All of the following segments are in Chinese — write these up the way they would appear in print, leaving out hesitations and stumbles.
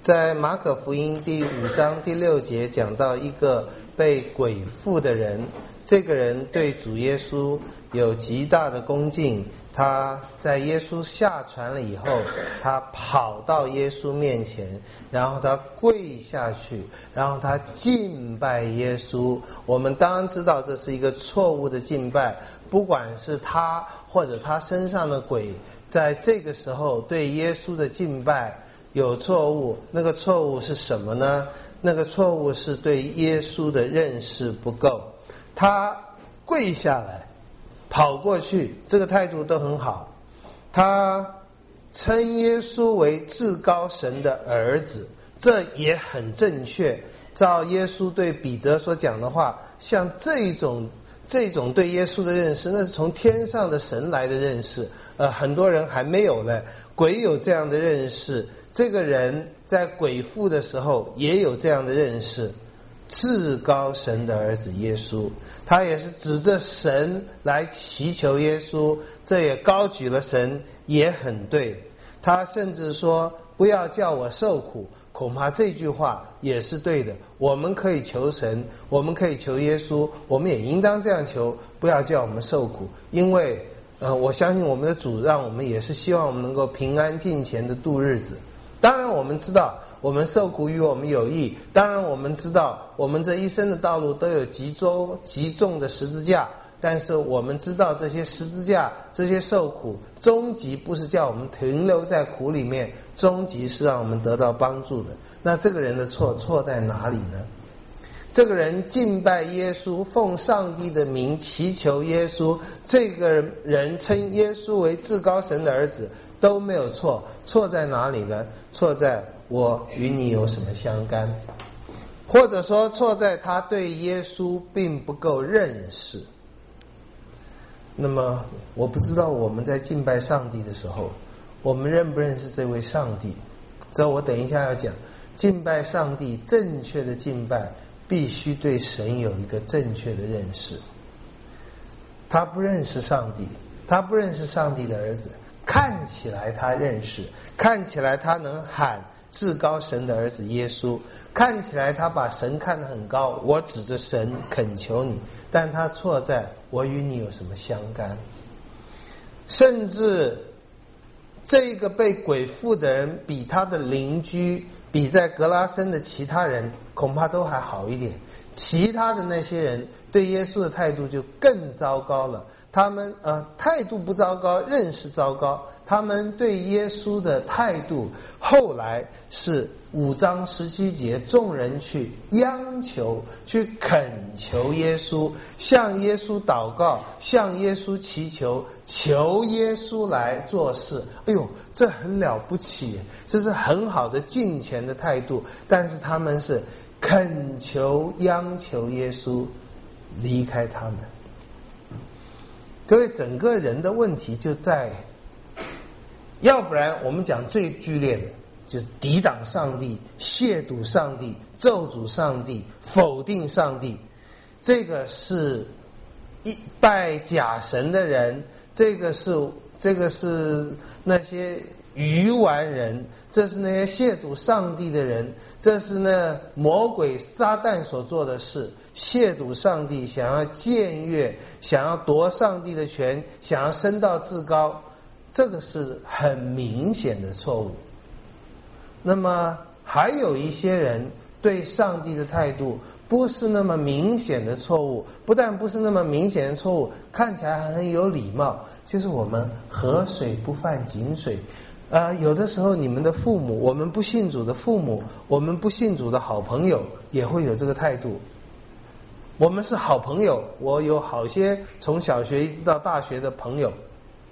在马可福音第5章第6节讲到一个被鬼附的人，这个人对主耶稣有极大的恭敬，他在耶稣下船了以后，他跑到耶稣面前，然后他跪下去，然后他敬拜耶稣。我们当然知道这是一个错误的敬拜，不管是他或者他身上的鬼，在这个时候对耶稣的敬拜有错误。那个错误是什么呢？那个错误是对耶稣的认识不够。他跪下来跑过去，这个态度都很好。他称耶稣为至高神的儿子，这也很正确。照耶稣对彼得所讲的话，像这种对耶稣的认识，那是从天上的神来的认识，很多人还没有呢。鬼有这样的认识，这个人在鬼附的时候也有这样的认识，至高神的儿子耶稣，他也是指着神来祈求耶稣，这也高举了神，也很对。他甚至说不要叫我受苦，恐怕这句话也是对的。我们可以求神，我们可以求耶稣，我们也应当这样求，不要叫我们受苦。因为我相信我们的主让我们也是希望我们能够平安敬虔的度日子。当然我们知道我们受苦与我们有益，当然我们知道我们这一生的道路都有极重的十字架，但是我们知道这些十字架，这些受苦终极不是叫我们停留在苦里面，终极是让我们得到帮助的。那这个人的错在哪里呢？这个人敬拜耶稣，奉上帝的名祈求耶稣，这个人称耶稣为至高神的儿子，都没有错。错在哪里呢？错在我与你有什么相干，或者说错在他对耶稣并不够认识。那么我不知道我们在敬拜上帝的时候，我们认不认识这位上帝？这我等一下要讲。敬拜上帝，正确的敬拜必须对神有一个正确的认识。他不认识上帝，他不认识上帝的儿子，看起来他认识，看起来他能喊至高神的儿子耶稣，看起来他把神看得很高，我指着神恳求你，但他错在我与你有什么相干。甚至这个被鬼附的人比他的邻居，比在格拉森的其他人恐怕都还好一点。其他的那些人对耶稣的态度就更糟糕了。他们态度不糟糕，认识糟糕。他们对耶稣的态度后来是5章17节，众人去央求，去恳求耶稣，向耶稣祷告，向耶稣祈求，求耶稣来做事。哎呦，这很了不起，这是很好的敬虔的态度。但是他们是恳求央求耶稣离开他们。各位，整个人的问题就在，要不然我们讲最剧烈的就是抵挡上帝、亵渎上帝、咒诅上帝、否定上帝。这个是拜假神的人，这个是那些愚顽人，这是那些亵渎上帝的人，这是那魔鬼撒旦所做的事。亵渎上帝，想要僭越，想要夺上帝的权，想要升到至高，这个是很明显的错误。那么还有一些人对上帝的态度不是那么明显的错误，不但不是那么明显的错误，看起来还很有礼貌，就是我们河水不犯井水。有的时候你们的父母，我们不信主的父母，我们不信主的好朋友也会有这个态度。我们是好朋友，我有好些从小学一直到大学的朋友，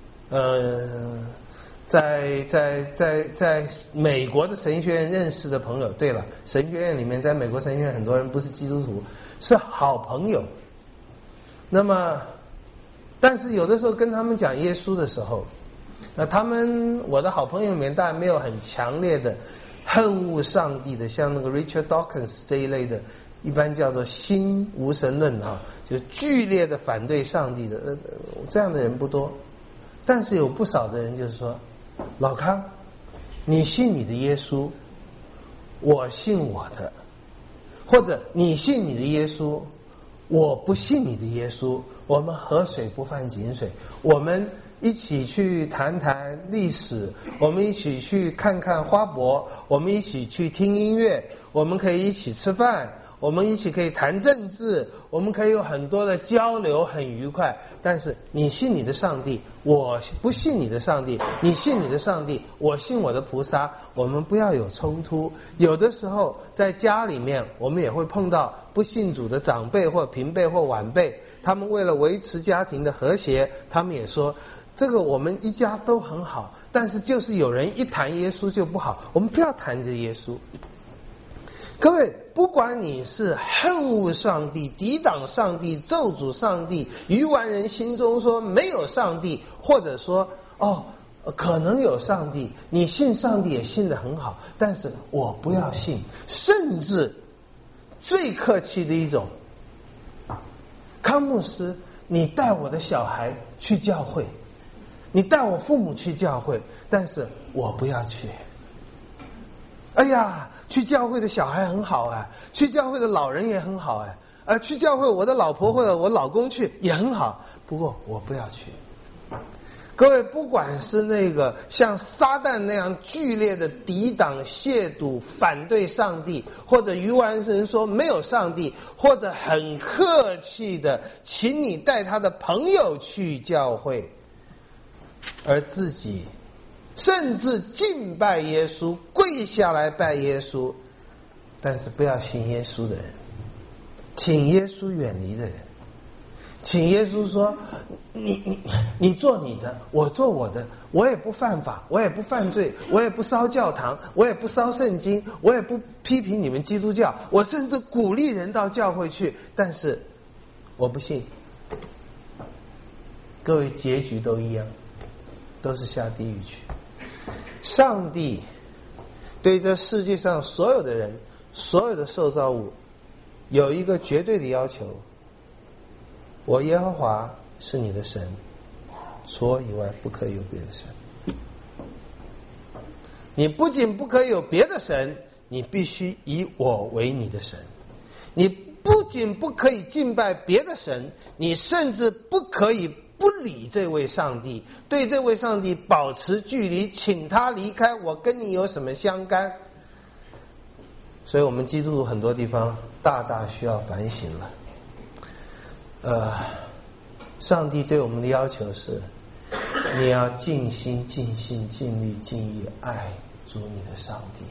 在美国的神学院认识的朋友。对了，神学院里面，在美国神学院很多人不是基督徒，是好朋友。那么但是有的时候跟他们讲耶稣的时候，我的好朋友里面当然没有很强烈的恨恶上帝的，像那个 Richard Dawkins 这一类的，一般叫做新无神论就剧烈的反对上帝的，这样的人不多。但是有不少的人就是说，老康，你信你的耶稣， 我信我的，或者你信你的耶稣，我不信你的耶稣，我们河水不犯井水，我们一起去谈谈历史，我们一起去看看花博，我们一起去听音乐，我们可以一起吃饭，我们一起可以谈政治，我们可以有很多的交流，很愉快。但是你信你的上帝，我不信你的上帝，你信你的上帝，我信我的菩萨，我们不要有冲突。有的时候在家里面我们也会碰到不信主的长辈或平辈或晚辈，他们为了维持家庭的和谐，他们也说这个我们一家都很好，但是就是有人一谈耶稣就不好，我们不要谈着耶稣。各位，不管你是恨恶上帝、抵挡上帝、咒诅上帝，愚顽人心中说没有上帝，或者说可能有上帝，你信上帝也信得很好，但是我不要信。甚至最客气的一种，康牧师，你带我的小孩去教会，你带我父母去教会，但是我不要去。哎呀，去教会的小孩很好啊，去教会的老人也很好去教会我的老婆或者我老公去也很好，不过我不要去。各位，不管是那个像撒旦那样剧烈的抵挡、亵渎、反对上帝，或者愚顽人说没有上帝，或者很客气的请你带他的朋友去教会，而自己甚至敬拜耶稣，跪下来拜耶稣，但是不要信耶稣的人，请耶稣远离的人，请耶稣说你做你的，我做我的，我也不犯法，我也不犯罪，我也不烧教堂，我也不烧圣经，我也不批评你们基督教，我甚至鼓励人到教会去，但是我不信。各位，结局都一样，都是下地狱去。上帝对这世界上所有的人，所有的受造物有一个绝对的要求，我耶和华是你的神，除我以外不可以有别的神。你不仅不可以有别的神，你必须以我为你的神。你不仅不可以敬拜别的神，你甚至不可以不理这位上帝，对这位上帝保持距离，请他离开，我跟你有什么相干？所以我们基督徒很多地方大大需要反省了。上帝对我们的要求是，你要尽心尽性尽力尽意爱主你的上帝。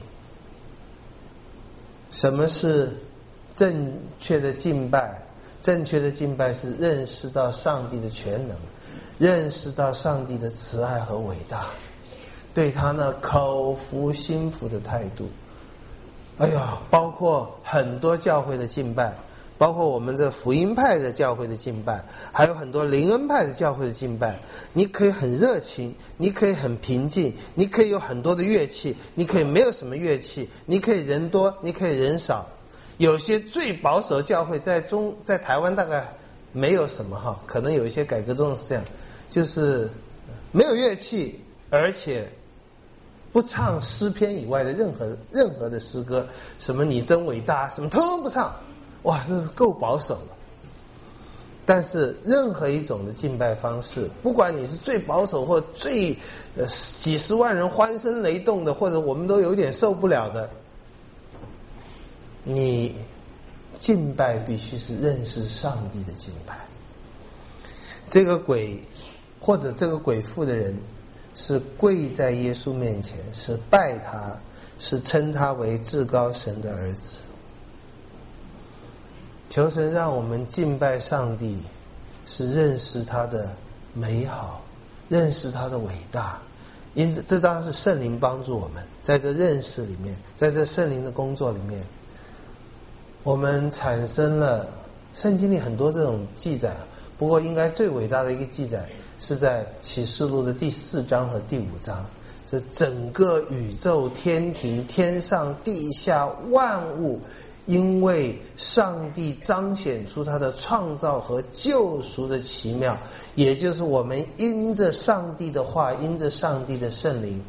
什么是正确的敬拜？正确的敬拜是认识到上帝的全能，认识到上帝的慈爱和伟大，对他那口服心服的态度。包括很多教会的敬拜，包括我们这福音派的教会的敬拜，还有很多灵恩派的教会的敬拜，你可以很热情，你可以很平静，你可以有很多的乐器，你可以没有什么乐器，你可以人多，你可以人少。有些最保守教会在台湾大概没有什么可能有一些改革宗是这样，就是没有乐器，而且不唱诗篇以外的任何的诗歌，什么你真伟大，什么通通不唱。哇，这是够保守了。但是任何一种的敬拜方式，不管你是最保守或最几十万人欢声雷动的，或者我们都有点受不了的，你敬拜必须是认识上帝的敬拜。这个鬼或者这个鬼附的人是跪在耶稣面前，是拜他，是称他为至高神的儿子。求神让我们敬拜上帝，是认识他的美好，认识他的伟大。因此这当然是圣灵帮助我们，在这认识里面，在这圣灵的工作里面，我们产生了圣经里很多这种记载，不过应该最伟大的一个记载是在启示录的第4章和第5章。这整个宇宙天庭，天上地下万物，因为上帝彰显出他的创造和救赎的奇妙，也就是我们因着上帝的话，因着上帝的圣灵，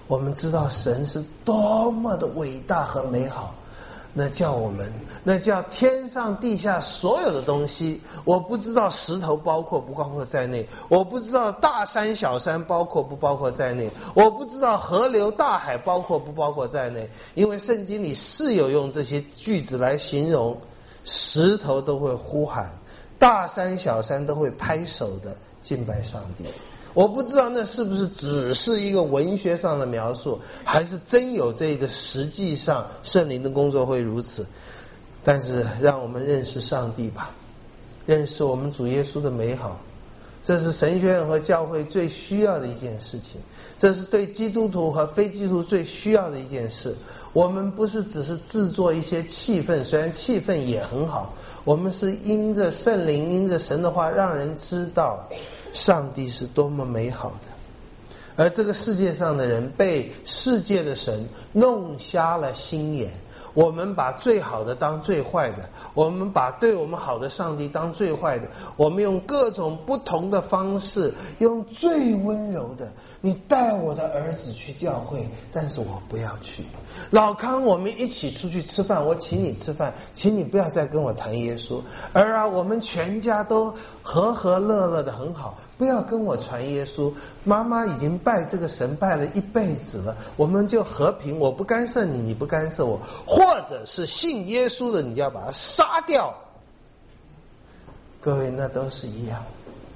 我们知道神是多么的伟大和美好，那叫天上地下所有的东西，我不知道石头包括不包括在内，我不知道大山小山包括不包括在内，我不知道河流大海包括不包括在内，因为圣经里是有用这些句子来形容，石头都会呼喊，大山小山都会拍手的敬拜上帝。我不知道那是不是只是一个文学上的描述，还是真有这个实际上圣灵的工作会如此。但是让我们认识上帝吧，认识我们主耶稣的美好，这是神学院和教会最需要的一件事情，这是对基督徒和非基督徒最需要的一件事。我们不是只是制作一些气氛，虽然气氛也很好，我们是因着圣灵，因着神的话，让人知道上帝是多么美好的。而这个世界上的人被世界的神弄瞎了心眼，我们把最好的当最坏的，我们把对我们好的上帝当最坏的，我们用各种不同的方式，用最温柔的，你带我的儿子去教会，但是我不要去。老康，我们一起出去吃饭，我请你吃饭，请你不要再跟我谈耶稣。我们全家都和和乐乐的很好，不要跟我传耶稣。妈妈已经拜这个神拜了一辈子了，我们就和平，我不干涉你，你不干涉我。或者是信耶稣的，你就要把他杀掉。各位，那都是一样。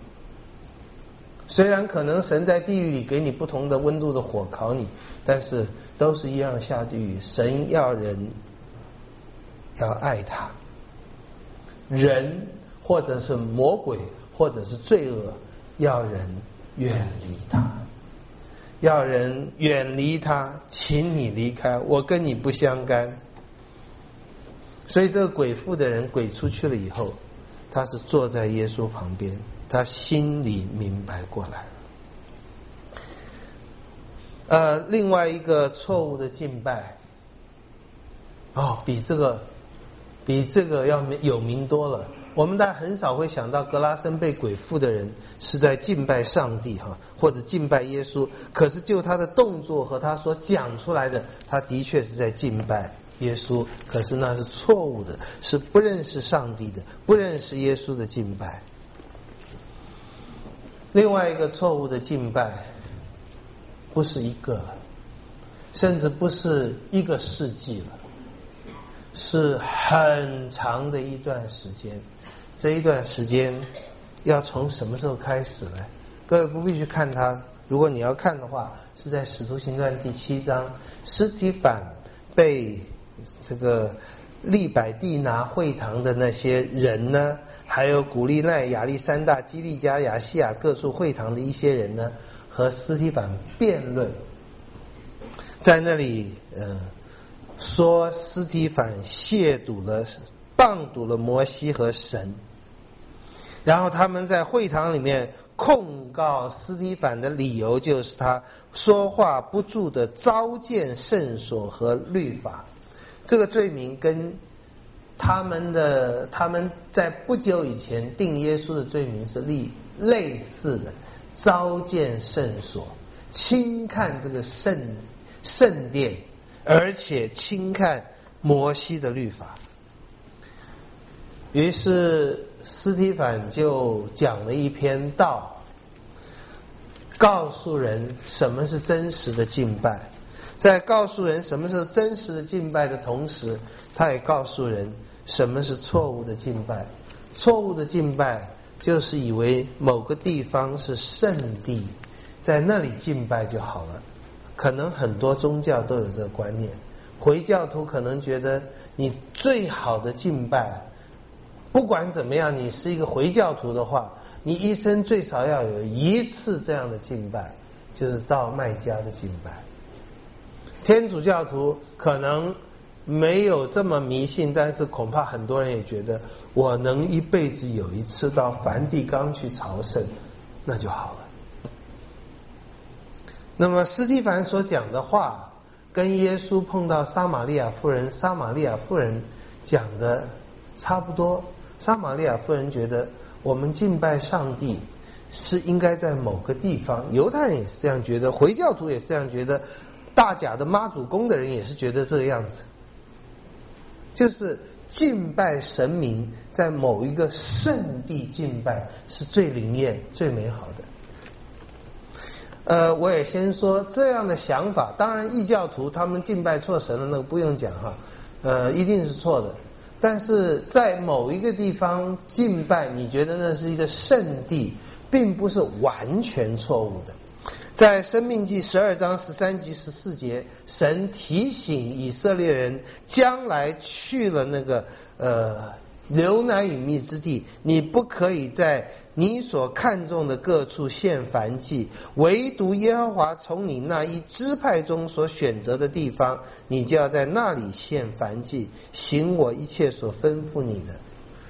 虽然可能神在地狱里给你不同的温度的火烤你，但是都是一样下地狱。神要人要爱他，人或者是魔鬼或者是罪恶，要人远离他，要人远离他，请你离开，我跟你不相干。所以这个鬼附的人，鬼出去了以后，他是坐在耶稣旁边，他心里明白过来了。另外一个错误的敬拜，比这个要有名多了。我们大家很少会想到格拉森被鬼附的人是在敬拜上帝或者敬拜耶稣，可是就他的动作和他所讲出来的，他的确是在敬拜耶稣，可是那是错误的，是不认识上帝的，不认识耶稣的敬拜。另外一个错误的敬拜，不是一个了，甚至不是一个世纪了，是很长的一段时间。这一段时间要从什么时候开始呢？各位不必去看它，如果你要看的话，是在使徒行传第7章，司提反被这个利百地拿会堂的那些人呢，还有古利奈、亚历山大、基利加、亚细亚各处会堂的一些人呢，和司提反辩论，在那里说司提反谤读了摩西和神，然后他们在会堂里面控告司提反的理由就是他说话不住的糟践圣所和律法。这个罪名跟他们在不久以前定耶稣的罪名是类似的，糟践圣所，轻看这个圣殿，而且轻看摩西的律法。于是司提反就讲了一篇道，告诉人什么是真实的敬拜，在告诉人什么是真实的敬拜的同时，他也告诉人什么是错误的敬拜。错误的敬拜就是以为某个地方是圣地，在那里敬拜就好了。可能很多宗教都有这个观念，回教徒可能觉得你最好的敬拜，不管怎么样，你是一个回教徒的话，你一生最少要有一次这样的敬拜，就是到麦加的敬拜。天主教徒可能没有这么迷信，但是恐怕很多人也觉得，我能一辈子有一次到梵蒂冈去朝圣，那就好了。那么司提反所讲的话，跟耶稣碰到撒玛利亚妇人讲的差不多。撒玛利亚妇人觉得我们敬拜上帝是应该在某个地方，犹太人也是这样觉得，回教徒也是这样觉得， 大甲的妈祖宫的人也是觉得这个样子，就是敬拜神明，在某一个圣地敬拜是最灵验、最美好的。我也先说这样的想法，当然异教徒他们敬拜错神了，那个不用讲哈，一定是错的。但是在某一个地方敬拜，你觉得那是一个圣地，并不是完全错误的。在申命记12章13节14节，神提醒以色列人，将来去了那个流奶与蜜之地，你不可以在你所看中的各处献燔祭，唯独耶和华从你那一支派中所选择的地方，你就要在那里献燔祭，行我一切所吩咐你的。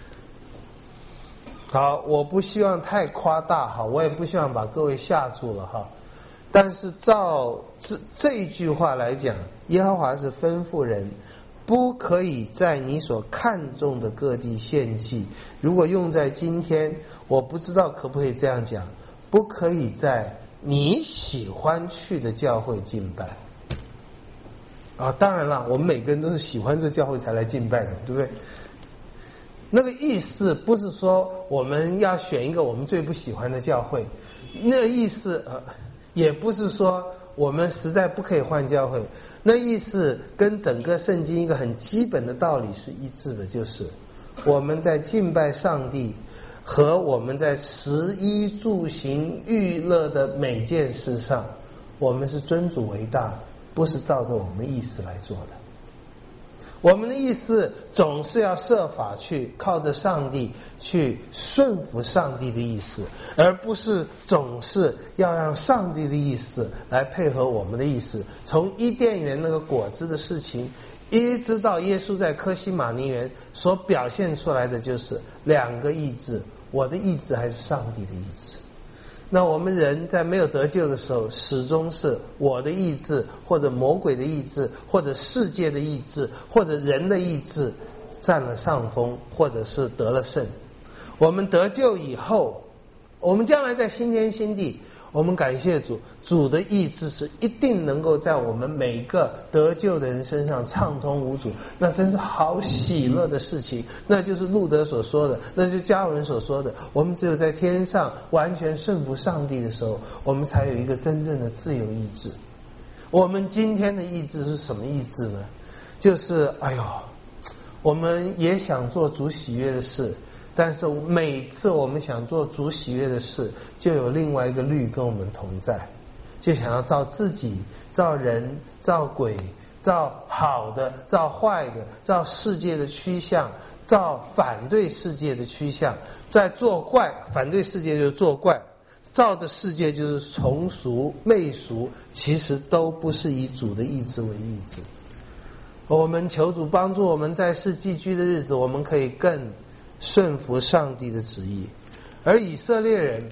好，我不希望太夸大哈，我也不希望把各位吓住了哈。但是照这一句话来讲，耶和华是吩咐人不可以在你所看重的各地献祭。如果用在今天，我不知道可不可以这样讲，不可以在你喜欢去的教会敬拜啊。当然了，我们每个人都是喜欢这教会才来敬拜的，对不对？那个意思不是说我们要选一个我们最不喜欢的教会，那个意思也不是说我们实在不可以换教会，那意思跟整个圣经一个很基本的道理是一致的，就是我们在敬拜上帝和我们在食衣住行娱乐的每件事上，我们是尊主为大，不是照着我们的意思来做的。我们的意思总是要设法去靠着上帝去顺服上帝的意思，而不是总是要让上帝的意思来配合我们的意思。从伊甸园那个果子的事情，一直到耶稣在客西马尼园所表现出来的就是两个意志，我的意志还是上帝的意志。那我们人在没有得救的时候，始终是我的意志，或者魔鬼的意志，或者世界的意志，或者人的意志占了上风，或者是得了胜。我们得救以后，我们将来在新天新地，我们感谢主，主的意志是一定能够在我们每个得救的人身上畅通无阻，那真是好喜乐的事情。那就是路德所说的，那就是加尔文所说的，我们只有在天上完全顺服上帝的时候，我们才有一个真正的自由意志。我们今天的意志是什么意志呢？就是我们也想做主喜悦的事，但是每次我们想做主喜悦的事，就有另外一个律跟我们同在，就想要照自己、照人、照鬼、照好的、照坏的、照世界的趋向、照反对世界的趋向，在作怪。反对世界就是作怪，照着世界就是从俗媚俗，其实都不是以主的意志为意志。我们求主帮助我们在世寄居的日子，我们可以更顺服上帝的旨意。而以色列人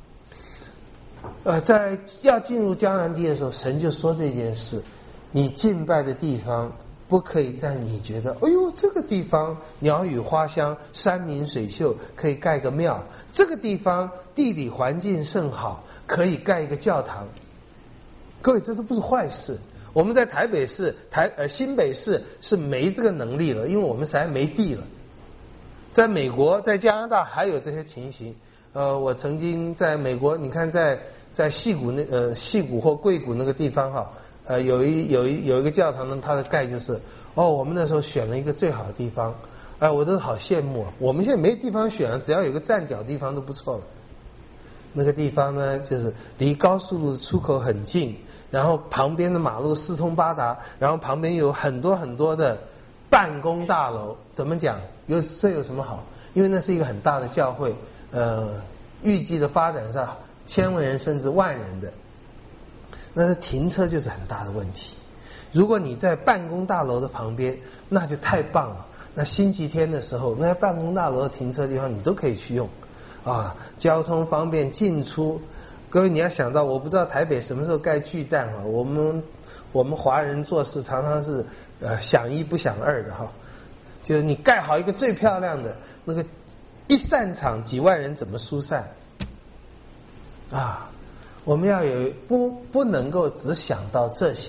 在要进入迦南地的时候，神就说这件事，你敬拜的地方不可以在你觉得这个地方鸟语花香山明水秀可以盖个庙，这个地方地理环境甚好可以盖一个教堂。各位，这都不是坏事。我们在台北市新北市是没这个能力了，因为我们实在没地了。在美国在加拿大还有这些情形。我曾经在美国，你看在矽谷或硅谷那个地方哈，有一个教堂呢，它的盖就是我们那时候选了一个最好的地方，我都好羡慕。我们现在没地方选了，只要有个站脚地方都不错了。那个地方呢，就是离高速路出口很近，然后旁边的马路四通八达，然后旁边有很多很多的办公大楼。怎么讲？这有什么好？因为那是一个很大的教会，预计的发展上1000万人甚至万人的。那是停车就是很大的问题。如果你在办公大楼的旁边，那就太棒了。那星期天的时候，那些办公大楼的停车地方你都可以去用交通方便进出。各位你要想到，我不知道台北什么时候盖巨蛋我们华人做事常常是想一不想二的就是你盖好一个最漂亮的那个，一散场几万人怎么疏散我们要有不能够只想到这些，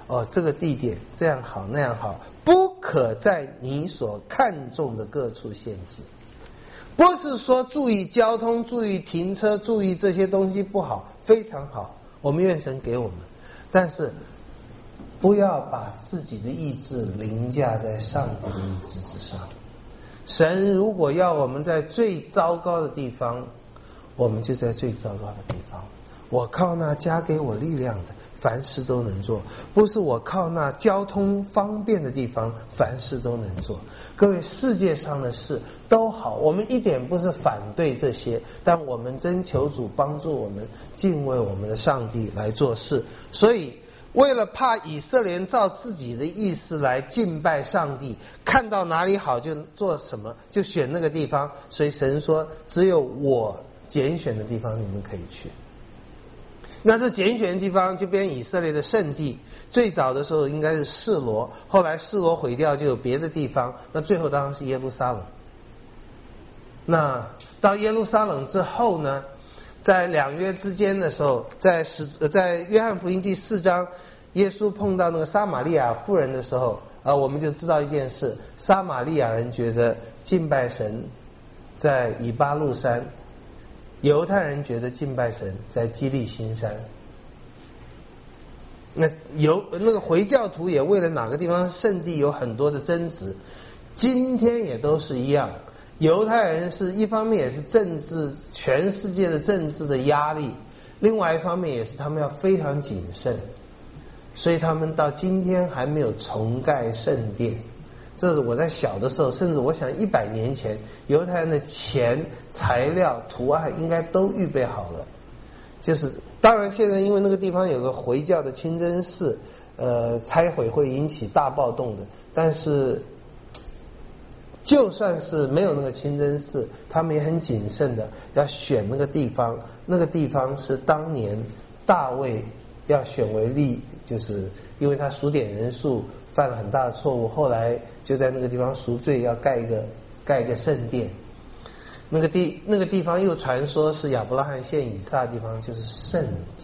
这个地点这样好那样好，不可在你所看重的各处献祭。不是说注意交通、注意停车、注意这些东西不好，非常好，我们愿神给我们，但是不要把自己的意志凌驾在上帝的意志之上。神如果要我们在最糟糕的地方，我们就在最糟糕的地方。我靠那加给我力量的，凡事都能做，不是我靠那交通方便的地方，凡事都能做。各位，世界上的事都好，我们一点不是反对这些，但我们真求主帮助我们敬畏我们的上帝来做事。所以为了怕以色列人照自己的意思来敬拜上帝，看到哪里好就做什么，就选那个地方，所以神说只有我拣选的地方你们可以去。那这拣选的地方就变以色列的圣地，最早的时候应该是示罗，后来示罗毁掉就有别的地方，那最后当然是耶路撒冷。那到耶路撒冷之后呢，在两约之间的时候，在约翰福音第4章，耶稣碰到那个撒玛利亚妇人的时候，我们就知道一件事，撒玛利亚人觉得敬拜神在以巴路山，犹太人觉得敬拜神在基利心山。那个回教徒也为了哪个地方圣地有很多的争执，今天也都是一样。犹太人是一方面也是政治，全世界的政治的压力，另外一方面也是他们要非常谨慎，所以他们到今天还没有重盖圣殿。这是我在小的时候，甚至我想100年前，犹太人的钱、材料、图案应该都预备好了。就是当然现在因为那个地方有个回教的清真寺，拆毁会引起大暴动的，但是就算是没有那个清真寺，他们也很谨慎的要选那个地方，那个地方是当年大卫要选为例，就是因为他数点人数犯了很大的错误，后来就在那个地方赎罪，要盖一个圣殿。那个地方又传说是亚伯拉罕献以撒的地方，就是圣地。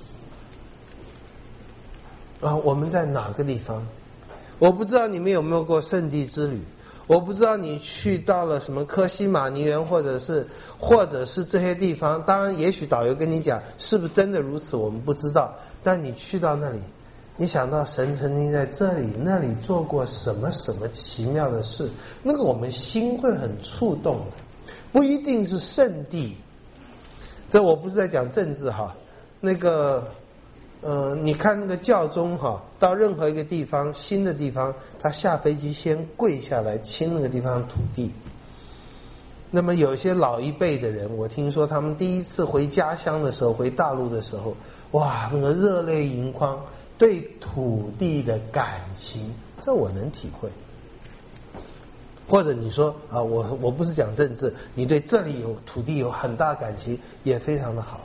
我们在哪个地方？我不知道你们有没有过圣地之旅，我不知道你去到了什么科西玛尼园，或者是这些地方，当然也许导游跟你讲是不是真的如此，我们不知道。但你去到那里，你想到神曾经在这里那里做过什么什么奇妙的事，那个我们心会很触动的。不一定是圣地，这我不是在讲政治哈。那个你看那个教宗哈，到任何一个地方新的地方，他下飞机先跪下来亲那个地方的土地。那么有些老一辈的人，我听说他们第一次回家乡的时候，回大陆的时候，哇，那个热泪盈眶，对土地的感情，这我能体会。或者你说我不是讲政治，你对这里有土地有很大感情，也非常的好。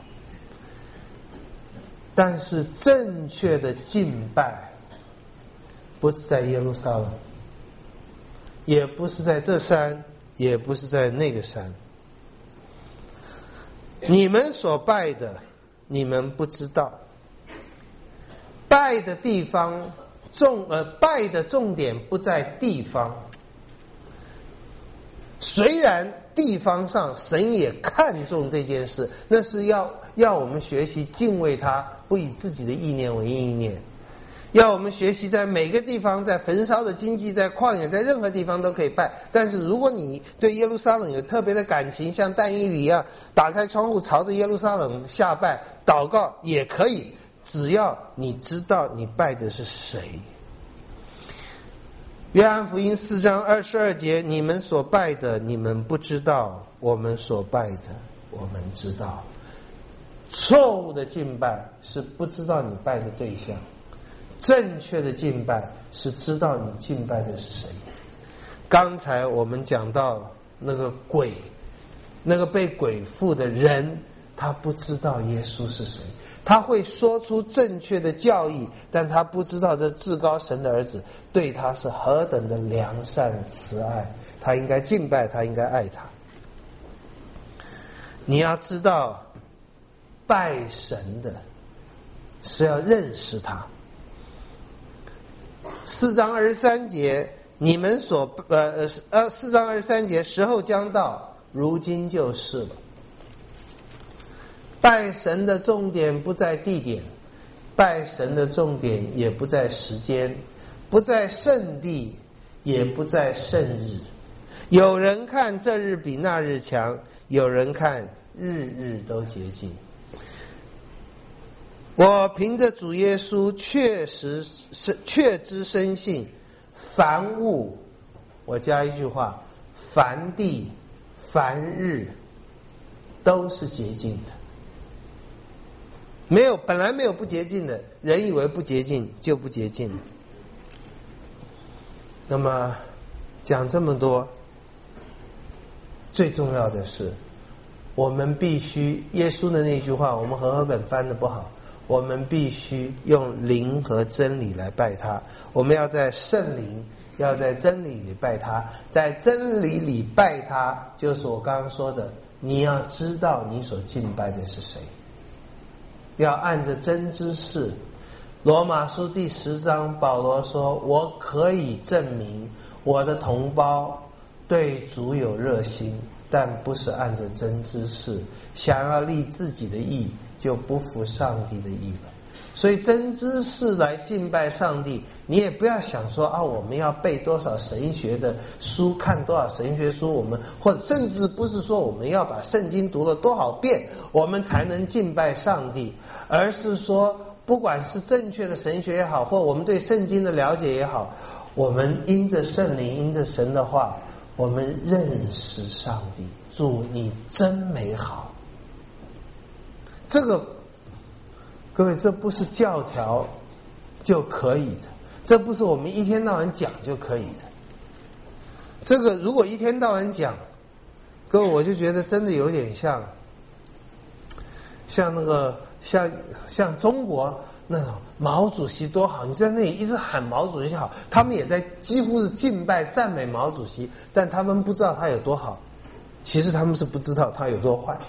但是正确的敬拜不是在耶路撒冷，也不是在这山，也不是在那个山。你们所拜的，你们不知道。拜的地方拜的重点不在地方。虽然地方上神也看重这件事，那是要我们学习敬畏他，不以自己的意念为意念。要我们学习在每个地方，在焚烧的经济，在旷野，在任何地方都可以拜。但是如果你对耶路撒冷有特别的感情，像但以理一样，打开窗户朝着耶路撒冷下拜祷告也可以，只要你知道你拜的是谁。约翰福音4章22节，你们所拜的你们不知道，我们所拜的我们知道。错误的敬拜是不知道你拜的对象，正确的敬拜是知道你敬拜的是谁。刚才我们讲到那个鬼，那个被鬼附的人，他不知道耶稣是谁，他会说出正确的教义，但他不知道这至高神的儿子对他是何等的良善慈爱，他应该敬拜，他应该爱他。你要知道，拜神的是要认识他， 4章23节，你们所4章23节，时候将到，如今就是了。拜神的重点不在地点，拜神的重点也不在时间，不在圣地，也不在圣日。有人看这日比那日强，有人看日日都洁净。我凭着主耶稣确知深信，凡物，我加一句话，凡地凡日都是洁净的。本来没有不洁净的，人以为不洁净就不洁净了。那么讲这么多，最重要的是我们必须，耶稣的那句话我们和合本翻的不好，我们必须用灵和真理来拜他。我们要在圣灵，要在真理里拜他。在真理里拜他，就是我刚刚说的，你要知道你所敬拜的是谁，要按着真知识。罗马书第10章保罗说，我可以证明我的同胞对主有热心，但不是按着真知识，想要立自己的义，就不服上帝的义了。所以真知识来敬拜上帝，你也不要想说我们要背多少神学的书，看多少神学书，我们或者甚至不是说我们要把圣经读了多少遍我们才能敬拜上帝，而是说不管是正确的神学也好，或我们对圣经的了解也好，我们因着圣灵，因着神的话，我们认识上帝。主你真美好。这个各位，这不是教条就可以的，这不是我们一天到晚讲就可以的。这个如果一天到晚讲，各位我就觉得真的有点像那个像中国那种毛主席多好，你在那里一直喊毛主席好，他们也在几乎是敬拜赞美毛主席，但他们不知道他有多好，其实他们是不知道他有多坏，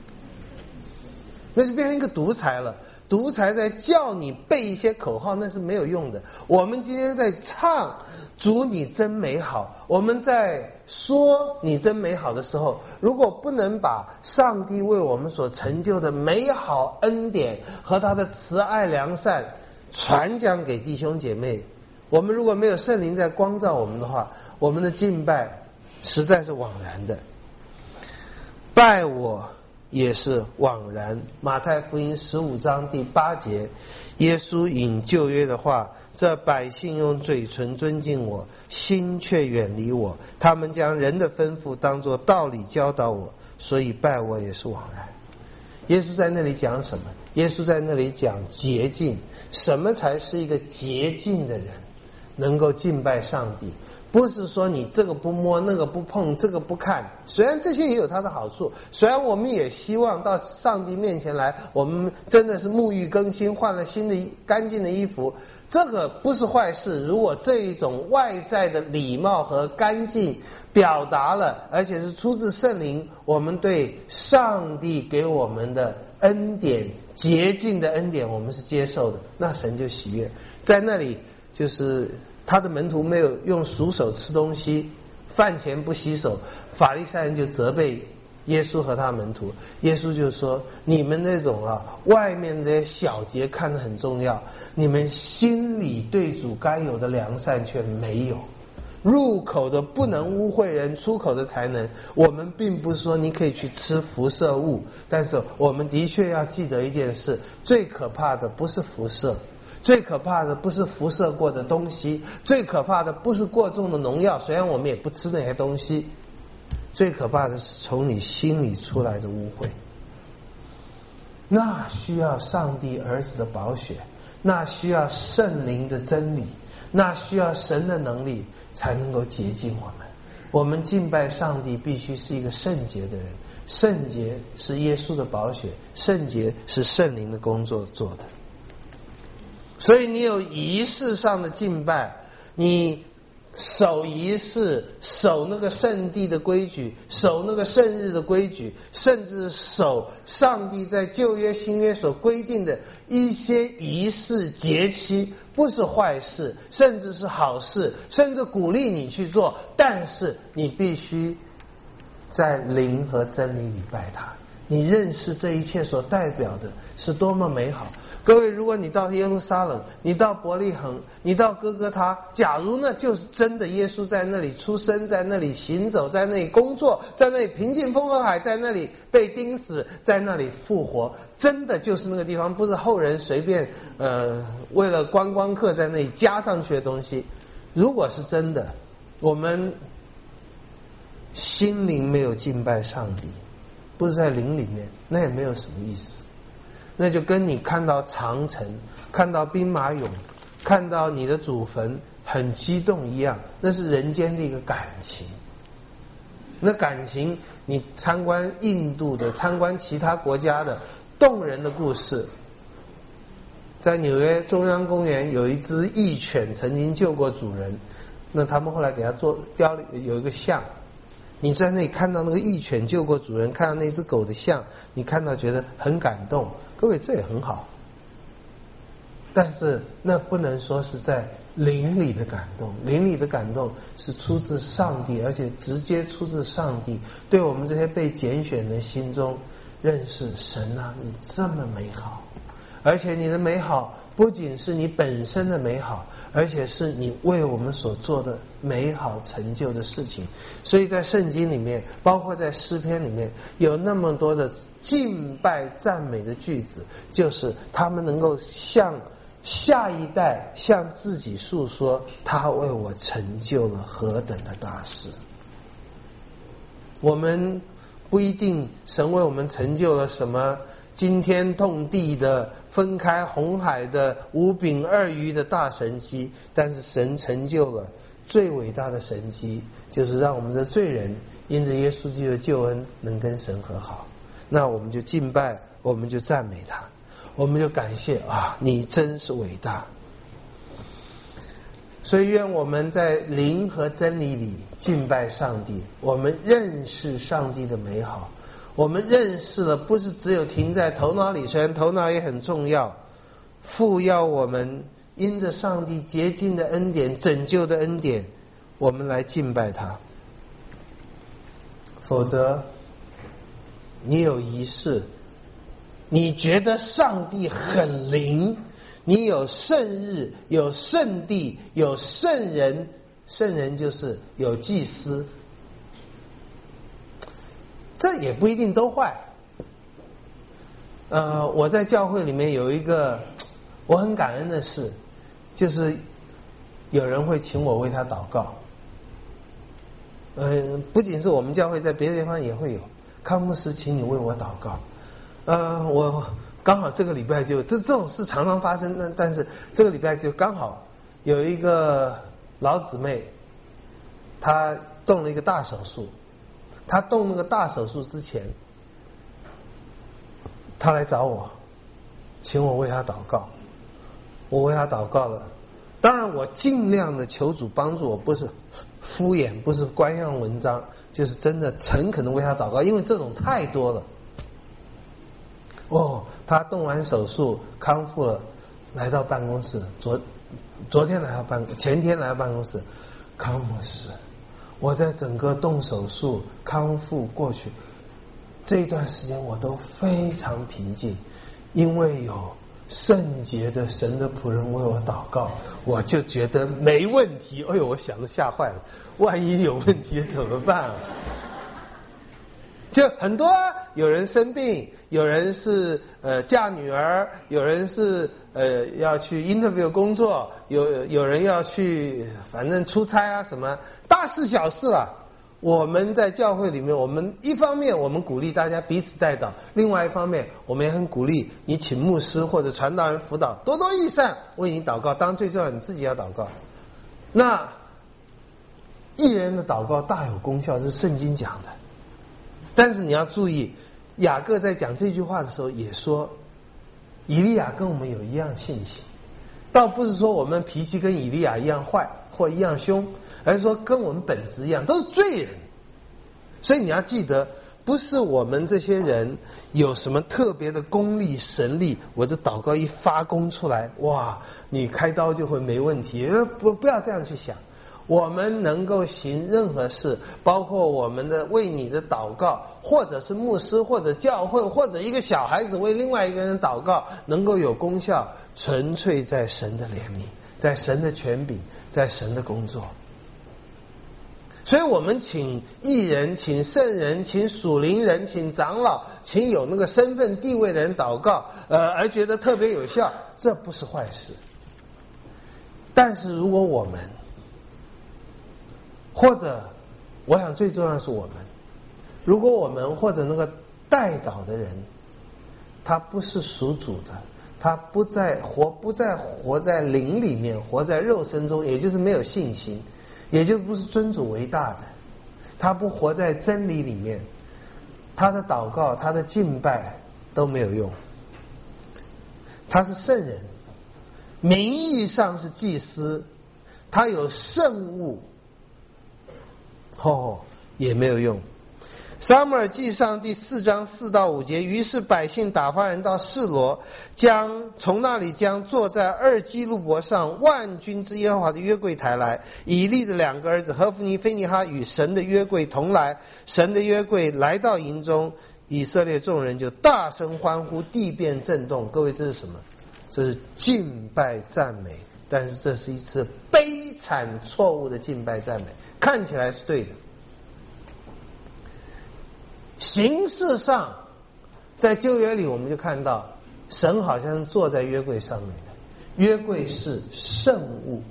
那就变成一个独裁了。独裁在叫你背一些口号，那是没有用的。我们今天在唱主你真美好，我们在说你真美好的时候，如果不能把上帝为我们所成就的美好恩典和他的慈爱良善传讲给弟兄姐妹，我们如果没有圣灵在光照我们的话，我们的敬拜实在是枉然的。拜我也是枉然。马太福音15章第8节，耶稣引旧约的话，这百姓用嘴唇尊敬我，心却远离我，他们将人的吩咐当作道理教导我，所以拜我也是枉然。耶稣在那里讲什么？耶稣在那里讲洁净。什么才是一个洁净的人能够敬拜上帝？不是说你这个不摸，那个不碰，这个不看，虽然这些也有它的好处，虽然我们也希望到上帝面前来，我们真的是沐浴更新，换了新的干净的衣服，这个不是坏事。如果这一种外在的礼貌和干净表达了，而且是出自圣灵，我们对上帝给我们的恩典，洁净的恩典我们是接受的，那神就喜悦。在那里就是他的门徒没有用熟手吃东西，饭前不洗手，法利赛人就责备耶稣和他门徒。耶稣就说，你们那种外面这些小节看得很重要，你们心里对主该有的良善却没有。入口的不能污秽人，出口的才能。我们并不是说你可以去吃辐射物，但是我们的确要记得一件事，最可怕的不是辐射，最可怕的不是辐射过的东西，最可怕的不是过重的农药，虽然我们也不吃那些东西，最可怕的是从你心里出来的污秽。那需要上帝儿子的宝血，那需要圣灵的真理，那需要神的能力才能够洁净我们。我们敬拜上帝必须是一个圣洁的人，圣洁是耶稣的宝血，圣洁是圣灵的工作做的。所以你有仪式上的敬拜，你守仪式，守那个圣地的规矩，守那个圣日的规矩，甚至守上帝在旧约新约所规定的一些仪式节期，不是坏事，甚至是好事，甚至鼓励你去做，但是你必须在灵和真理里拜他，你认识这一切所代表的是多么美好。各位，如果你到耶路撒冷，你到伯利恒，你到哥哥他，假如那就是真的耶稣在那里出生，在那里行走，在那里工作，在那里平静风和海，在那里被钉死，在那里复活，真的就是那个地方，不是后人随便为了观光客在那里加上去的东西。如果是真的，我们心灵没有敬拜上帝，不是在灵里面，那也没有什么意思。那就跟你看到长城，看到兵马俑，看到你的祖坟很激动一样，那是人间的一个感情。那感情，你参观印度的，参观其他国家的动人的故事。在纽约中央公园有一只义犬曾经救过主人，那他们后来给他做雕有一个像，你在那里看到那个义犬救过主人，看到那只狗的像，你看到觉得很感动。各位，这也很好，但是那不能说是在灵里的感动。灵里的感动是出自上帝，而且直接出自上帝对我们这些被拣选的心中认识神啊，你这么美好，而且你的美好不仅是你本身的美好，而且是你为我们所做的美好成就的事情。所以在圣经里面，包括在诗篇里面，有那么多的敬拜赞美的句子，就是他们能够向下一代向自己诉说他为我成就了何等的大事。我们不一定神为我们成就了什么惊天动地的分开红海的五饼二鱼的大神迹，但是神成就了最伟大的神迹，就是让我们的罪人因着耶稣基督的救恩能跟神和好。那我们就敬拜，我们就赞美他，我们就感谢啊，你真是伟大。所以愿我们在灵和真理里敬拜上帝，我们认识上帝的美好，我们认识了不是只有停在头脑里，虽然头脑也很重要，父要我们因着上帝洁净的恩典，拯救的恩典，我们来敬拜他。否则你有仪式，你觉得上帝很灵，你有圣日，有圣地，有圣人，圣人就是有祭司，这也不一定都坏。我在教会里面有一个我很感恩的事，就是有人会请我为他祷告。不仅是我们教会，在别的地方也会有，康牧师请你为我祷告。我刚好这个礼拜就这种事常常发生，但是这个礼拜就刚好有一个老姊妹，她动了一个大手术。她动那个大手术之前，她来找我，请我为她祷告。我为她祷告了，当然我尽量的求主帮助我，不是敷衍，不是官样文章，就是真的诚恳的为她祷告，因为这种太多了。他动完手术康复了，来到办公室，昨天来到前天来到办公室，康牧师，我在整个动手术康复过去这一段时间我都非常平静，因为有圣洁的神的仆人为我祷告，我就觉得没问题。哎呦，我想得吓坏了，万一有问题怎么办啊？就很多啊，有人生病，有人是嫁女儿，有人是要去 interview 工作，有人要去反正出差啊，什么大事小事啊。我们在教会里面，我们一方面我们鼓励大家彼此代祷，另外一方面我们也很鼓励你请牧师或者传道人辅导，多多益善，为你祷告。当然最重要你自己要祷告。那一人的祷告大有功效，是圣经讲的。但是你要注意，雅各在讲这句话的时候也说，以利亚跟我们有一样性情，倒不是说我们脾气跟以利亚一样坏或一样凶， 而是说跟我们本质一样，都是罪人。所以你要记得，不是我们这些人有什么特别的功力神力，我这祷告一发功出来，哇，你开刀就会没问题。不要这样去想。我们能够行任何事，包括我们的为你的祷告，或者是牧师，或者教会，或者一个小孩子为另外一个人祷告，能够有功效，纯粹在神的怜悯，在神的权柄，在神的工作。所以我们请义人，请圣人，请属灵人，请长老，请有那个身份地位的人祷告，而觉得特别有效，这不是坏事。但是如果我们，或者我想最重要的是我们，如果我们或者那个代祷的人，他不是属主的，他不再活在灵里面，活在肉身中，也就是没有信心，也就不是尊主为大的，他不活在真理里面，他的祷告他的敬拜都没有用。他是圣人，名义上是祭司，他有圣物，也没有用。撒母耳记上第4章4到5节，于是百姓打发人到示罗，从那里将坐在2基路伯上万军之耶和华的约柜抬来。以利的2个儿子何弗尼、非尼哈与神的约柜同来，神的约柜来到营中，以色列众人就大声欢呼，地便震动。各位，这是什么？这是敬拜赞美，但是这是一次悲惨错误的敬拜赞美。看起来是对的，形式上在旧约里我们就看到神好像是坐在约柜上面的，约柜是圣物。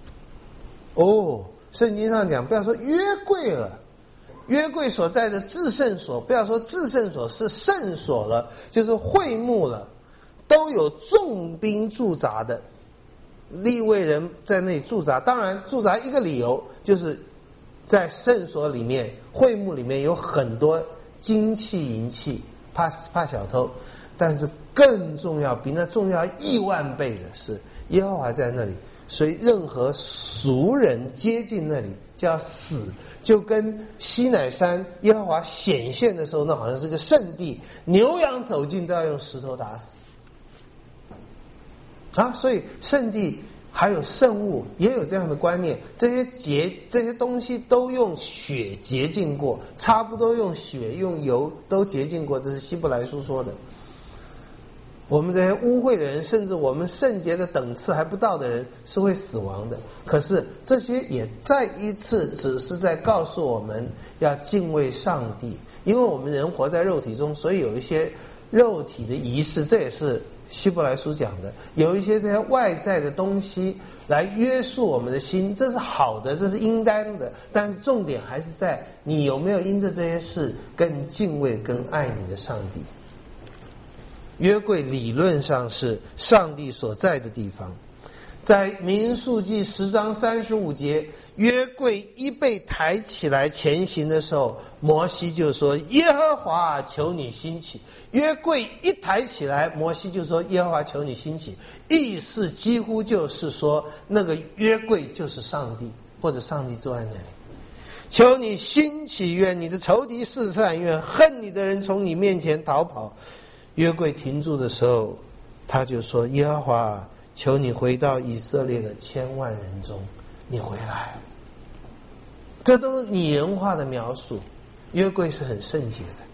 圣经上讲，不要说约柜了，约柜所在的至圣所，不要说至圣所，是圣所了，就是会幕了，都有重兵驻扎的，利未人在那里驻扎。当然驻扎一个理由就是在圣所里面，会幕里面有很多金器银器，怕小偷。但是更重要，比那重要10000倍的是耶和华在那里，所以任何俗人接近那里就要死。就跟西乃山耶和华显现的时候，那好像是个圣地，牛羊走近都要用石头打死所以圣地还有圣物也有这样的观念，这些东西都用血洁净过，差不多用血用油都洁净过，这是希伯来书说的。我们这些污秽的人，甚至我们圣洁的等次还不到的人是会死亡的。可是这些也再一次只是在告诉我们要敬畏上帝，因为我们人活在肉体中，所以有一些肉体的仪式，这也是希伯来书讲的，有一些这些外在的东西来约束我们的心，这是好的，这是应当的，但是重点还是在你有没有因着这些事更敬畏更爱你的上帝。约柜理论上是上帝所在的地方。在民数记10章35节，约柜一被抬起来前行的时候，摩西就说耶和华求你兴起。约柜一抬起来，摩西就说耶和华求你兴起，意思几乎就是说那个约柜就是上帝，或者上帝坐在那里。求你兴起，愿你的仇敌四散，愿恨你的人从你面前逃跑。约柜停住的时候，他就说耶和华求你回到以色列的千万人中，你回来。这都是拟人化的描述，约柜是很圣洁的。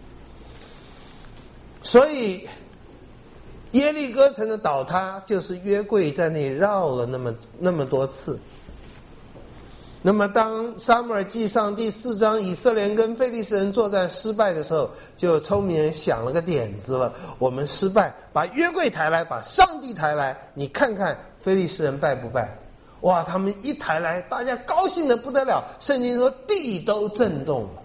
所以耶利哥城的倒塌就是约柜在那里绕了那么多次。那么当撒母耳记上第4章以色列人跟非利士人作战失败的时候，就有聪明人想了个点子了，我们失败，把约柜抬来，把上帝抬来，你看看非利士人败不败。哇，他们一抬来，大家高兴得不得了，圣经说地都震动了。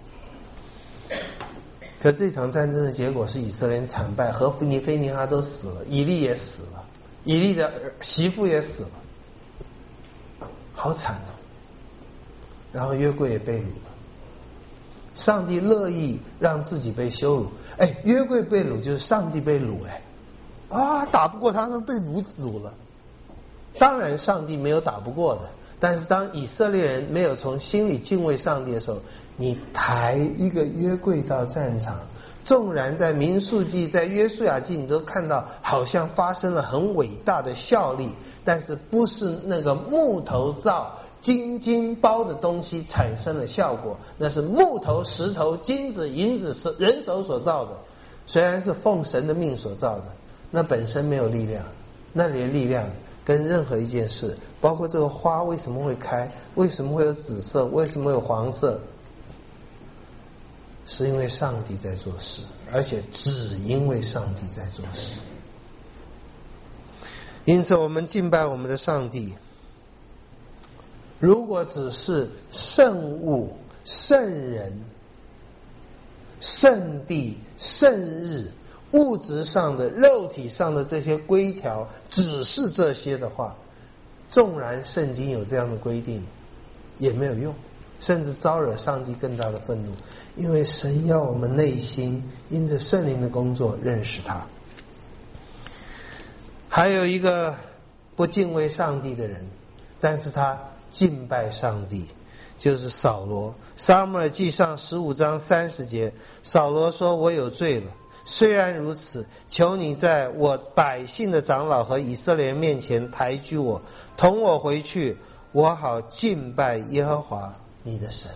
可这场战争的结果是以色列人惨败，何弗尼、非尼哈都死了，以利也死了，以利的媳妇也死了，好惨啊。然后约柜也被掳了，上帝乐意让自己被羞辱。约柜被掳就是上帝被掳。打不过他们被掳了。当然上帝没有打不过的， 但是当以色列人没有从心里敬畏上帝的时候，你抬一个约柜到战场，纵然在民数记在约书亚记你都看到好像发生了很伟大的效力，但是不是那个木头造金金包的东西产生了效果，那是木头石头金子银子是人手所造的，虽然是奉神的命所造的，那本身没有力量，那里的力量跟任何一件事，包括这个花为什么会开，为什么会有紫色，为什么会有黄色，是因为上帝在做事，而且只因为上帝在做事。因此我们敬拜我们的上帝，如果只是圣物、圣人、圣地、圣日，物质上的肉体上的这些规条只是这些的话，纵然圣经有这样的规定也没有用，甚至招惹上帝更大的愤怒，因为神要我们内心因着圣灵的工作认识他。还有一个不敬畏上帝的人，但是他敬拜上帝，就是扫罗。撒母耳记上15章30节，扫罗说，我有罪了，虽然如此，求你在我百姓的长老和以色列人面前抬举我，同我回去，我好敬拜耶和华你的神。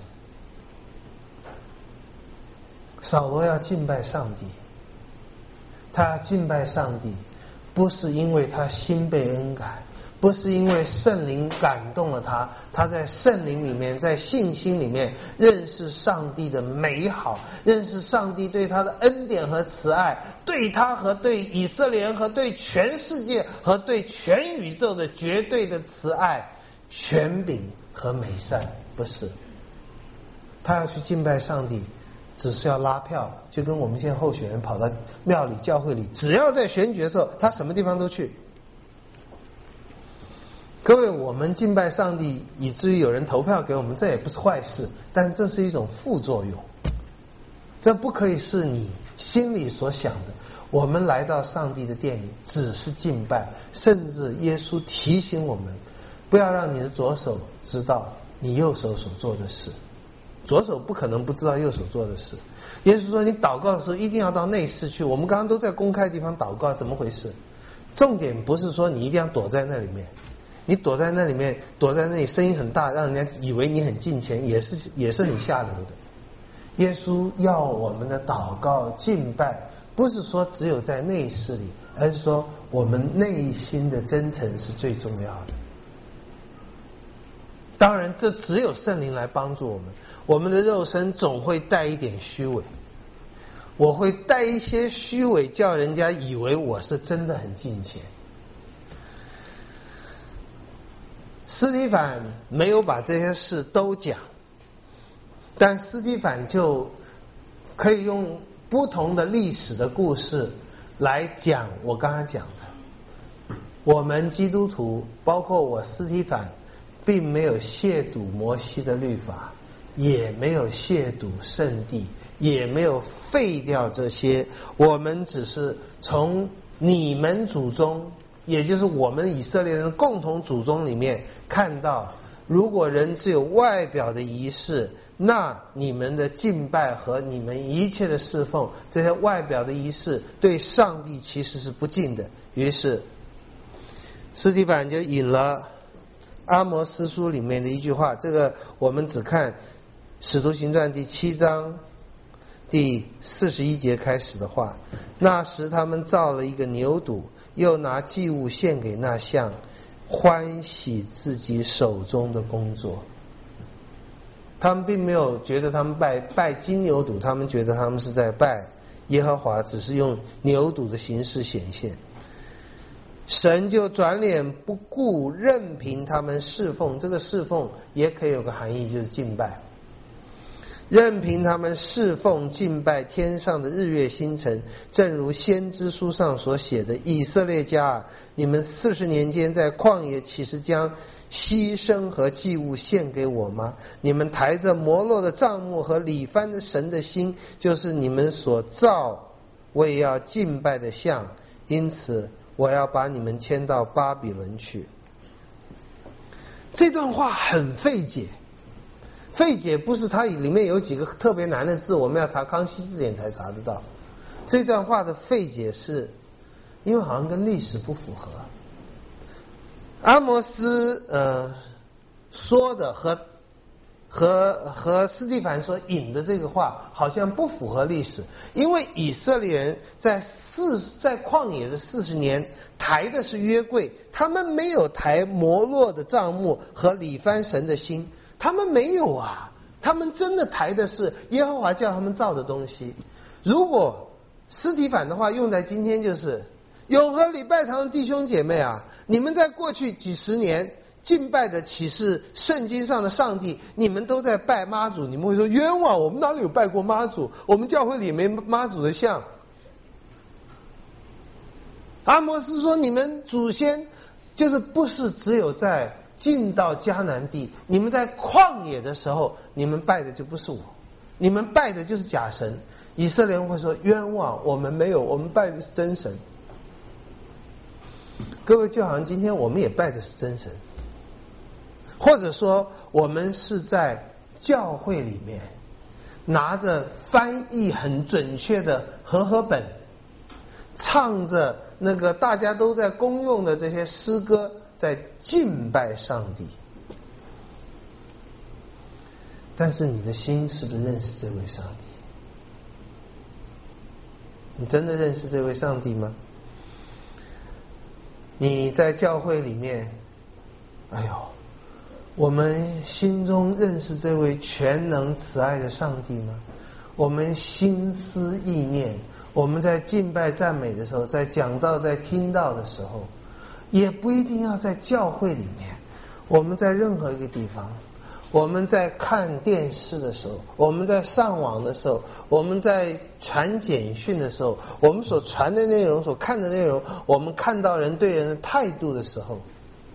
扫罗要敬拜上帝，他敬拜上帝不是因为他心被恩感，不是因为圣灵感动了他，他在圣灵里面在信心里面认识上帝的美好，认识上帝对他的恩典和慈爱，对他和对以色列人和对全世界和对全宇宙的绝对的慈爱、权柄和美善，不是。他要去敬拜上帝只是要拉票，就跟我们现在候选人跑到庙里教会里，只要在选举的时候他什么地方都去。各位，我们敬拜上帝以至于有人投票给我们，这也不是坏事，但这是一种副作用，这不可以是你心里所想的。我们来到上帝的殿里只是敬拜，甚至耶稣提醒我们不要让你的左手知道你右手所做的事，左手不可能不知道右手做的事。耶稣说你祷告的时候一定要到内室去，我们刚刚都在公开地方祷告，怎么回事？重点不是说你一定要躲在那里面，你躲在那里面，躲在那里声音很大，让人家以为你很敬虔，也是很下流的。耶稣要我们的祷告敬拜不是说只有在内室里，而是说我们内心的真诚是最重要的。当然这只有圣灵来帮助我们，我们的肉身总会带一点虚伪，我会带一些虚伪，叫人家以为我是真的很敬虔。司提反没有把这些事都讲，但司提反就可以用不同的历史的故事来讲我刚才讲的。我们基督徒包括我司提反并没有亵渎摩西的律法，也没有亵渎圣地，也没有废掉这些，我们只是从你们祖宗，也就是我们以色列人的共同祖宗里面看到，如果人只有外表的仪式，那你们的敬拜和你们一切的侍奉，这些外表的仪式对上帝其实是不敬的。于是司提反就引了阿摩司书里面的一句话，这个我们只看使徒行传第7章第41节开始的话，那时他们造了一个牛犊，又拿祭物献给那像，欢喜自己手中的工作。他们并没有觉得他们拜金牛犊，他们觉得他们是在拜耶和华，只是用牛犊的形式显现。神就转脸不顾，任凭他们侍奉，这个侍奉也可以有个含义，就是敬拜。任凭他们侍奉敬拜天上的日月星辰，正如先知书上所写的，以色列家啊，你们40年间在旷野岂是将牺牲和祭物献给我吗？你们抬着摩洛的帐幕和里番的神的心，就是你们所造为要敬拜的像，因此我要把你们迁到巴比伦去。 这段话很费解，费解不是它里面有几个特别难的字，我们要查康熙字典才查得到。这段话的费解是因为好像跟历史不符合。阿摩斯说的和斯蒂凡所引的这个话好像不符合历史，因为以色列人在旷野的40年抬的是约柜，他们没有抬摩洛的帐幕和里番神的心，他们没有啊，他们真的抬的是耶和华叫他们造的东西。如果斯提反的话用在今天就是永和礼拜堂的弟兄姐妹啊，你们在过去几十年敬拜的岂是圣经上的上帝？你们都在拜妈祖，你们会说冤枉，我们哪里有拜过妈祖？我们教会里没妈祖的像。阿摩斯说你们祖先就是不是只有在进到迦南地，你们在旷野的时候你们拜的就不是我，你们拜的就是假神。以色列人会说冤枉，我们没有，我们拜的是真神。各位，就好像今天我们也拜的是真神，或者说我们是在教会里面拿着翻译很准确的和合本，唱着那个大家都在公用的这些诗歌，在敬拜上帝。但是你的心是不是认识这位上帝？你真的认识这位上帝吗？你在教会里面，哎呦，我们心中认识这位全能慈爱的上帝吗？我们心思意念，我们在敬拜赞美的时候，在讲道在听到的时候，也不一定要在教会里面，我们在任何一个地方，我们在看电视的时候，我们在上网的时候，我们在传简讯的时候，我们所传的内容，所看的内容，我们看到人对人的态度的时候，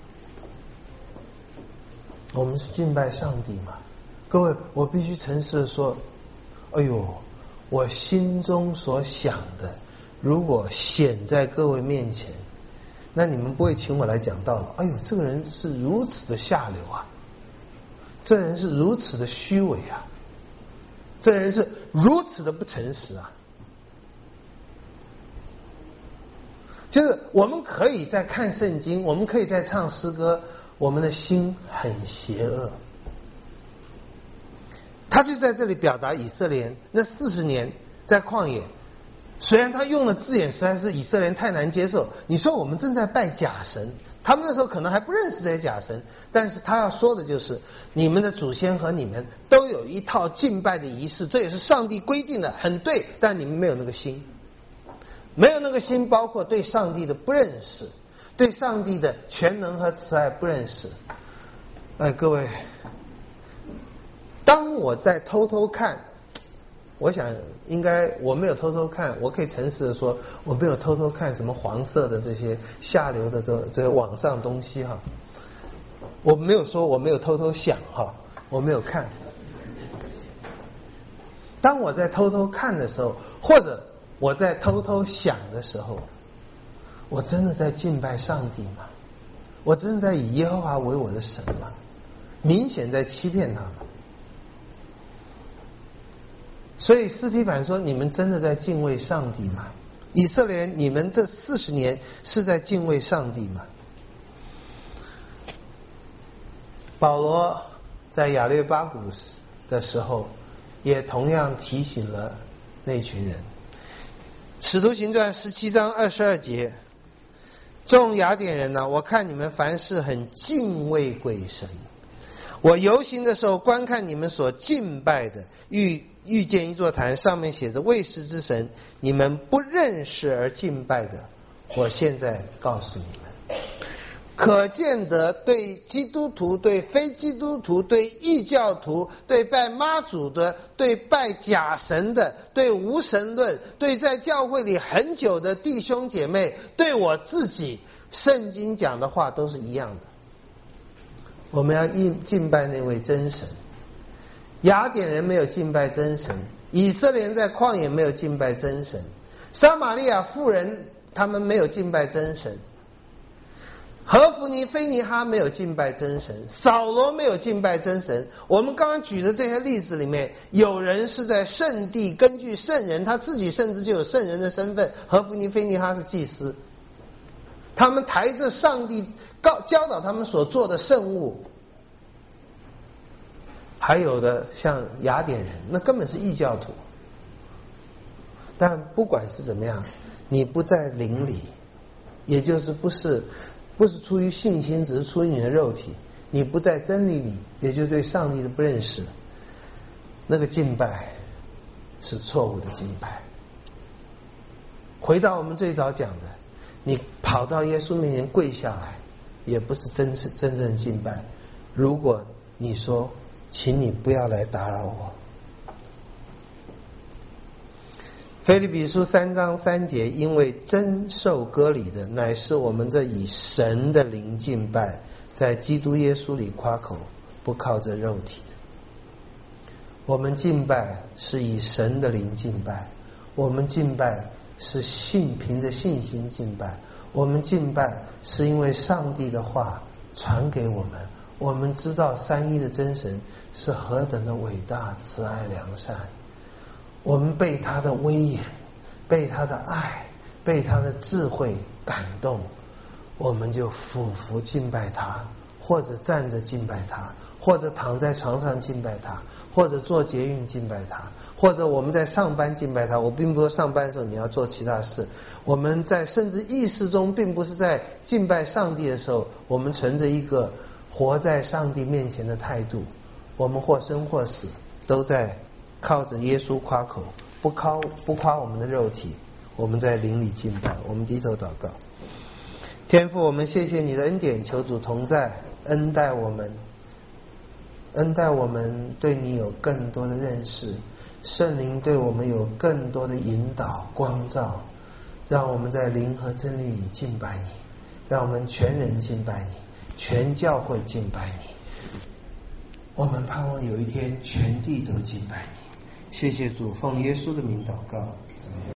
我们是敬拜上帝吗？各位，我必须诚实的说，哎呦，我心中所想的如果显在各位面前，那你们不会请我来讲道了。哎呦，这个人是如此的下流啊，这人是如此的虚伪啊，这人是如此的不诚实啊。就是我们可以在看圣经，我们可以在唱诗歌，我们的心很邪恶。他就在这里表达以色列人那40年在旷野，虽然他用的字眼实在是以色列人太难接受。你说我们正在拜假神，他们那时候可能还不认识这些假神，但是他要说的就是你们的祖先和你们都有一套敬拜的仪式，这也是上帝规定的，很对，但你们没有那个心，没有那个心，包括对上帝的不认识，对上帝的全能和慈爱不认识。哎，各位，当我在偷偷看，我想应该我没有偷偷看，我可以诚实的说，我没有偷偷看什么黄色的这些下流的这些网上东西哈。我没有说我没有偷偷想哈，我没有看。当我在偷偷看的时候，或者我在偷偷想的时候，我真的在敬拜上帝吗？我真的在以耶和华为我的神吗？明显在欺骗他们。所以斯提反说，你们真的在敬畏上帝吗？以色列人，你们这40年是在敬畏上帝吗？保罗在亚略巴古的时候也同样提醒了那群人。使徒行传17章22节，众雅典人啊，我看你们凡事很敬畏鬼神，我游行的时候观看你们所敬拜的，遇见一座坛，上面写着未识之神，你们不认识而敬拜的，我现在告诉你们。可见得对基督徒、对非基督徒、对异教徒、对拜妈祖的、对拜假神的、对无神论、对在教会里很久的弟兄姐妹，对我自己，圣经讲的话都是一样的。我们要敬拜那位真神。雅典人没有敬拜真神，以色列人在旷野没有敬拜真神，撒玛利亚妇人他们没有敬拜真神， 何弗尼、非尼哈没有敬拜真神，扫罗没有敬拜真神。我们刚刚举的这些例子里面，有人是在圣地，根据圣人，他自己甚至就有圣人的身份。何弗尼、非尼哈是祭司，他们抬着上帝教导他们所做的圣物。还有的像雅典人，那根本是异教徒。但不管是怎么样，你不在灵里，也就是不是出于信心，只是出于你的肉体，你不在真理里，也就对上帝的不认识，那个敬拜是错误的敬拜。回到我们最早讲的，你跑到耶稣面前跪下来，也不是真正敬拜。如果你说请你不要来打扰我。腓立比书3章3节，因为真受割礼的乃是我们这以神的灵敬拜，在基督耶稣里夸口，不靠着肉体的。我们敬拜是以神的灵敬拜，我们敬拜是凭着信心敬拜，我们敬拜是因为上帝的话传给我们，我们知道三一的真神是何等的伟大、慈爱、良善。我们被他的威严、被他的爱、被他的智慧感动，我们就俯伏敬拜他，或者站着敬拜他，或者躺在床上敬拜他，或者做捷运敬拜他，或者我们在上班敬拜他。我并不说上班的时候你要做其他事，我们在甚至意识中并不是在敬拜上帝的时候，我们存着一个活在上帝面前的态度，我们或生或死都在靠着耶稣夸口，不夸我们的肉体，我们在灵里敬拜。我们低头祷告。天父，我们谢谢你的恩典，求主同在，恩待我们对你有更多的认识，圣灵对我们有更多的引导光照，让我们在灵和真理里敬拜你，让我们全人敬拜你，全教会敬拜你。我们盼望有一天全地都敬拜你。谢谢主，奉耶稣的名祷告。